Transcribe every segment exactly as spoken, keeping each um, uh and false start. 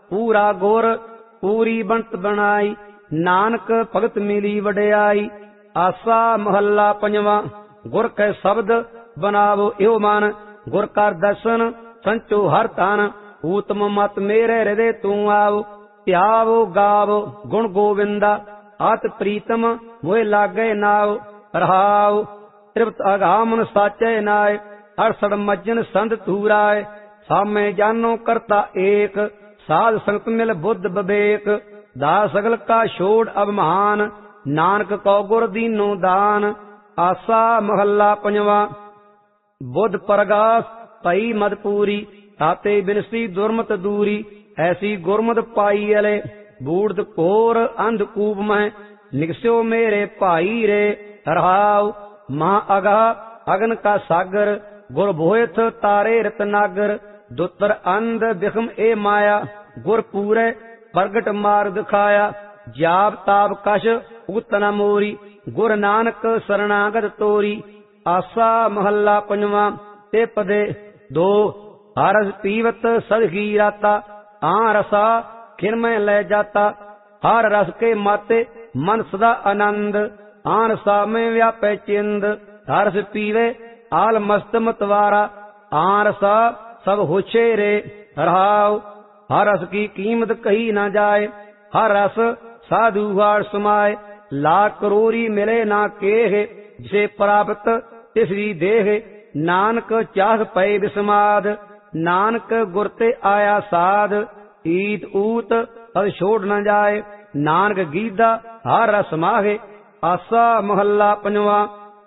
पूरा गुर पूरी बनत बनाई, नानक भगत मिली वडियाई। आसा महला पंजवा। गुर कै शब्द बनावो इहो मन, गुर कर दर्शन संचो हर तन। ऊतम मत मेरे हृदय तू आओ, ध्यावो गावो गुण गोविंदा। अत प्रीतम मोह लागे नाव, रहाओ तृप्त अगामन साचे नाय। हरसड़ मज्जन संत धूराय, सामे जानो करता एक। साध संगत मिल बुद्ध विवेक, दास सगल का छोड़ अब महान। नानक कौ गुर दीनो दान। आसा महला पंजवा। बुद्ध परगास पई मदपूरी, ताते बिनसी दुर्मत दूरी। ऐसी गुरमत पाई अले, बूढ़ कोर अंधकूप में। निकस्यो मेरे भाई रे, रहाओ महा अगाह अगन का सागर। गुर भोयथ तारे रतनागर, दुतर अंध बिखम ए माया। गुर पूरे प्रगट मार दिखाया, जाप ताप कश उगत न मोरी। गुर नानक शरणागत तोरी। आसा महला पंजवा। ते पदे दो। हरस पीवत सदगी राता, आ रसा खिरमय ले जाता। हर रस के माते मन सदा आनंद, आन सा में व्यापे चिंद। हरस पीवे आल मस्त मतवारा, आन रसा सब होछे रे, रहाओ हर रस की कीमत कही न जाए। हर रस साधु हार समाए, लाख करोरी मिले ना केह। जिसे प्राप्त तिसरी देह, नानक चाह पै विस्माद। नानक गुरते आया साध, ईत ऊत तद छोड़ न जाए। नानक गीदा हर रस माहे। आसा महला पंजवा।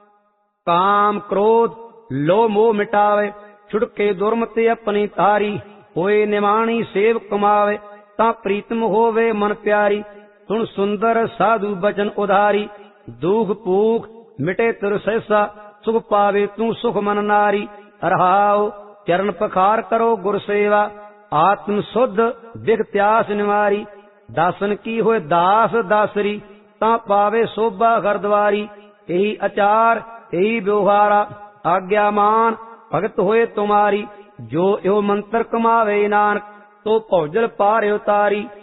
काम क्रोध लो मोह मिटावे, छुड़के दुर्मति अपनी तारी। होए निमाणी सेव कमावे, ता प्रीतम होवे मन प्यारी। सुन सुंदर साधु बचन उधारी, दुख पूख मिटे तिर सहसा। सुख पावे तू सुख मन नारी, रहाओ चरण पखार करो गुर सेवा। आत्म शुद्ध दिख त्यास निवारी, दासन की होए दास दासरी। ता पावे शोभा घरद्वारी, यही आचार यही व्यवहारा। आज्ञामान भगत होए तुम्हारी, जो यो मंत्र कमावे नानक। तो भौजल पार उतारी।